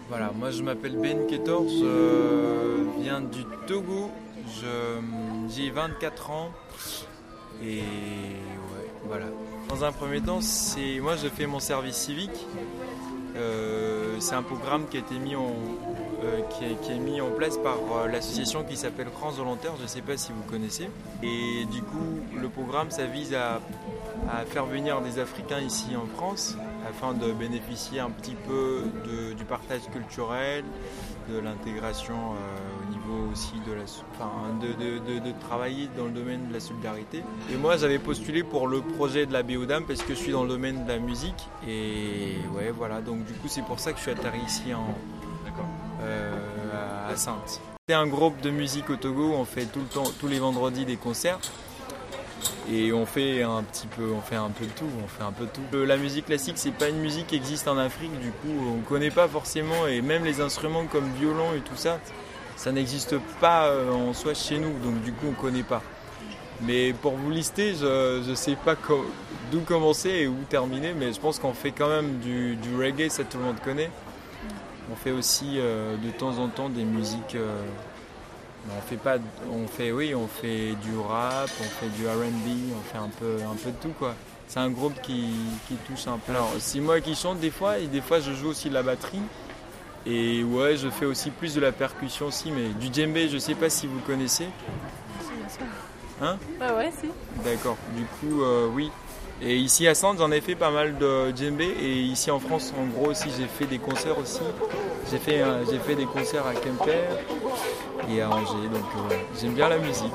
Voilà, moi je m'appelle Ben Ketor, je viens du Togo, j'ai 24 ans et ouais, voilà. Dans un premier temps, moi je fais mon service civique. C'est un programme qui a été qui est mis en place par l'association qui s'appelle France Volontaires, je ne sais pas si vous connaissez. Et du coup, le programme, ça vise à faire venir des Africains ici en France afin de bénéficier un petit peu du partage culturel, de l'intégration au niveau aussi de travailler dans le domaine de la solidarité. Et moi j'avais postulé pour le projet de la Béodame parce que je suis dans le domaine de la musique et ouais voilà, donc du coup c'est pour ça que je suis atterri ici à Saintes. C'est un groupe de musique au Togo, on fait tout le temps, tous les vendredis des concerts. Et on fait un peu de tout, La musique classique, c'est pas une musique qui existe en Afrique, du coup, on connaît pas forcément, et même les instruments comme violon et tout ça, ça n'existe pas en soi chez nous, donc du coup, on connaît pas. Mais pour vous lister, je sais pas d'où commencer et où terminer, mais je pense qu'on fait quand même du reggae, ça tout le monde connaît. On fait aussi de temps en temps des musiques. On fait pas, on fait du rap, on fait du R&B, on fait un peu de tout quoi. C'est un groupe qui touche un peu. Alors c'est moi qui chante des fois et des fois je joue aussi de la batterie. Et ouais, je fais aussi plus de la percussion aussi, mais du djembé, je sais pas si vous connaissez. Hein? Bah ouais, si. D'accord. Du coup, oui. Et ici à Saintes, j'en ai fait pas mal de djembé. Et ici en France, en gros aussi, j'ai fait des concerts aussi. J'ai fait des concerts à Quimper et à Angers. Donc j'aime bien la musique.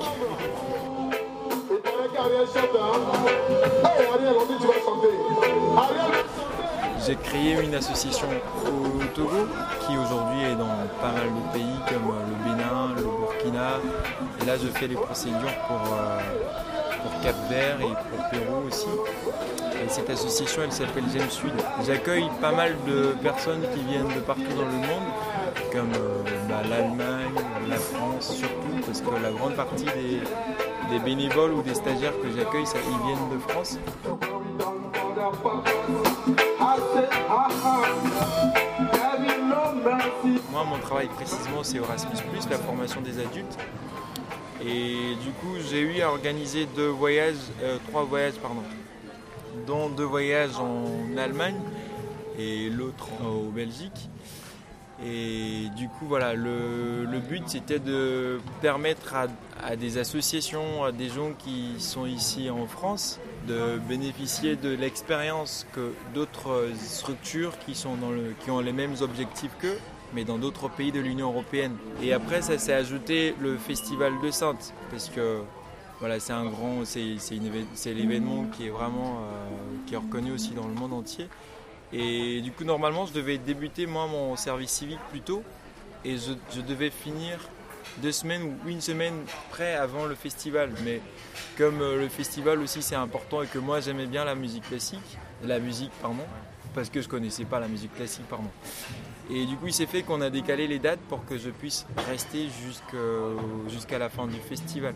J'ai créé une association au Togo qui aujourd'hui est dans pas mal de pays comme le Bénin, le Burkina. Et là, je fais les procédures pour Cap-Vert et pour Pérou aussi. Et cette association, elle s'appelle J'aime Sud. J'accueille pas mal de personnes qui viennent de partout dans le monde, comme l'Allemagne, la France surtout, parce que la grande partie des bénévoles ou des stagiaires que j'accueille, ils viennent de France. Moi, mon travail précisément, c'est Erasmus+, la formation des adultes. Et du coup, j'ai eu à organiser trois voyages, dont 2 voyages en Allemagne et l'autre au Belgique. Et du coup, voilà, le but c'était de permettre à des associations, à des gens qui sont ici en France, de bénéficier de l'expérience que d'autres structures qui ont les mêmes objectifs qu'eux, mais dans d'autres pays de l'Union européenne. Et après, ça s'est ajouté le Festival de Saintes, parce que voilà, c'est l'événement qui est vraiment qui est reconnu aussi dans le monde entier. Et du coup, normalement, je devais débuter moi mon service civique plus tôt et je devais finir 2 semaines ou une semaine près avant le festival. Mais comme le festival aussi c'est important et que moi j'aimais bien la musique, parce que je connaissais pas la musique classique, pardon. Et du coup, il s'est fait qu'on a décalé les dates pour que je puisse rester jusqu'à la fin du festival.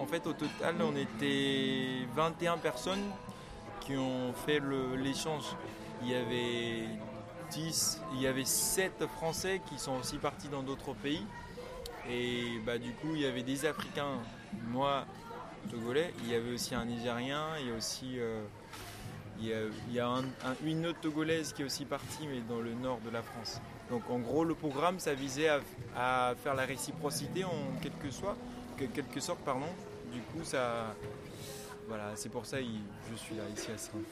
fait, au total, on était 21 personnes qui ont fait l'échange. Il y avait 7 Français qui sont aussi partis dans d'autres pays. Et du coup, il y avait des Africains, moi, Togolais. Il y avait aussi un Nigérien. Il y a aussi une autre Togolaise qui est aussi partie, mais dans le nord de la France. Donc en gros, le programme, ça visait à faire la réciprocité en quelque sorte. Du coup, voilà, c'est pour ça que je suis là, ici à Saint.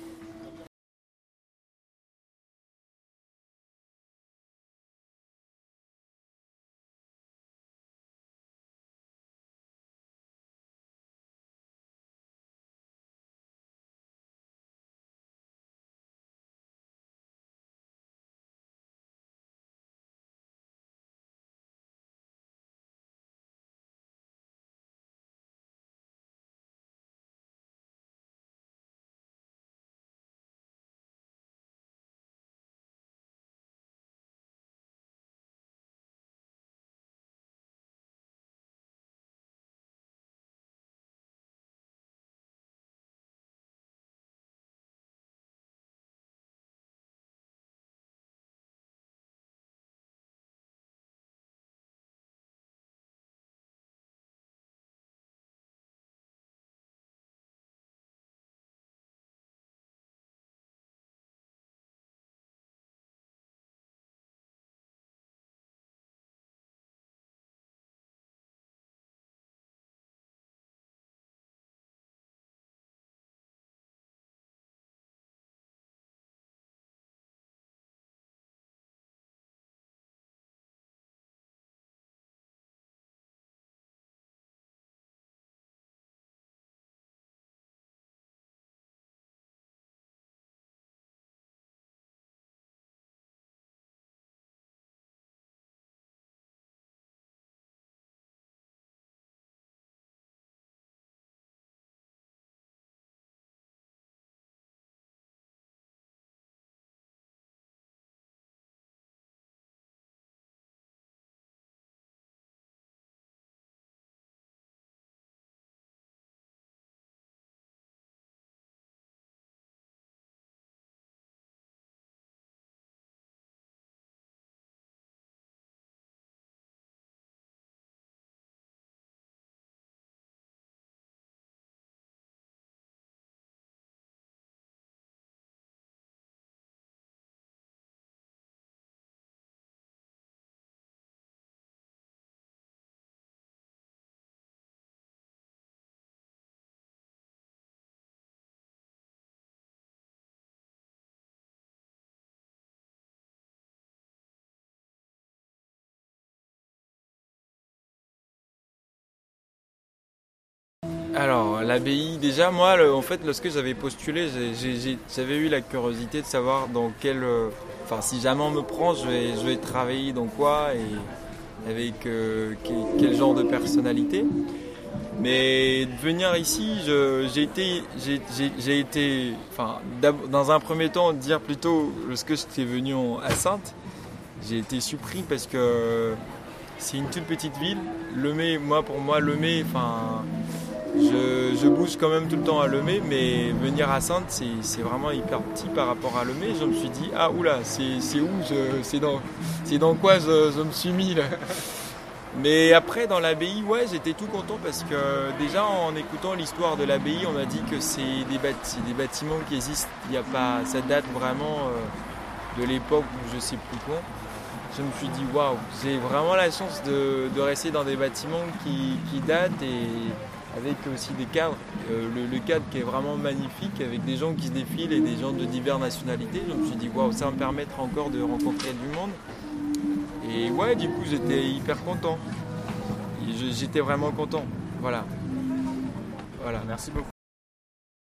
Alors, l'abbaye, déjà, moi, en fait, lorsque j'avais postulé, j'avais eu la curiosité de savoir dans si jamais on me prend, je vais travailler dans quoi et avec quel genre de personnalité. Mais de venir ici, dans un premier temps, dire plutôt, lorsque j'étais venu à Saintes, j'ai été surpris parce que c'est une toute petite ville. Pour moi, Lemay, je bouge quand même tout le temps à Lemay, mais venir à Saintes, c'est vraiment hyper petit par rapport à Lemay. Je me suis dit, ah oula, c'est où c'est dans quoi je me suis mis là. Mais après, dans l'abbaye, ouais, j'étais tout content parce que déjà en écoutant l'histoire de l'abbaye, on m'a dit que c'est des bâtiments qui existent. Ça date vraiment de l'époque où je sais plus quand. Je me suis dit, waouh, j'ai vraiment la chance de rester dans des bâtiments qui datent et avec aussi des cadres. Le cadre qui est vraiment magnifique avec des gens qui se défilent et des gens de diverses nationalités. Je me suis dit, waouh, ça va me permettre encore de rencontrer du monde. Et ouais, du coup, j'étais hyper content. J'étais vraiment content. Voilà. Merci beaucoup.